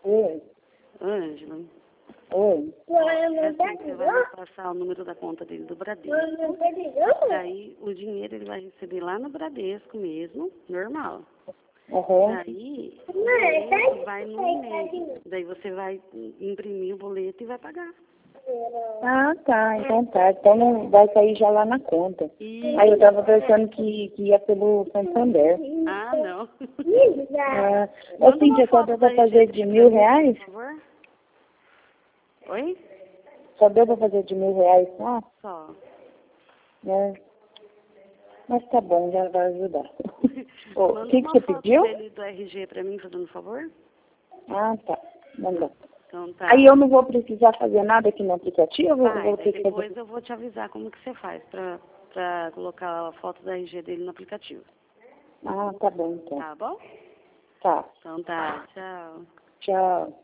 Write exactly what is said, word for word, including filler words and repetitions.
Oi. Ângela. Oi. É assim, você vai me passar o número da conta dele do Bradesco. Daí o dinheiro ele vai receber lá no Bradesco mesmo, normal. Uhum. Daí o boleto vai no e-mail. Daí você vai imprimir o boleto e vai pagar. Ah, tá. Então tá. Então não vai sair já lá na conta. E... Aí eu tava pensando que, que ia pelo Santander. Ah, não. Ah, assim, já só deu pra fazer de mil reais? Por favor. Oi? Só deu pra fazer de mil reais só? Só. É. Mas tá bom, já vai ajudar. O Manda que, que uma você foto pediu? dele do R G pra mim, fazendo um favor. Ah, tá. Mandou. Então tá. Aí eu não vou precisar fazer nada aqui no aplicativo? Vai, Eu vou ter que depois fazer... eu vou te avisar como que você faz pra, pra colocar a foto do R G dele no aplicativo. Ah, tá bom, então. Tá bom? Tá. Então tá, tchau. Tchau.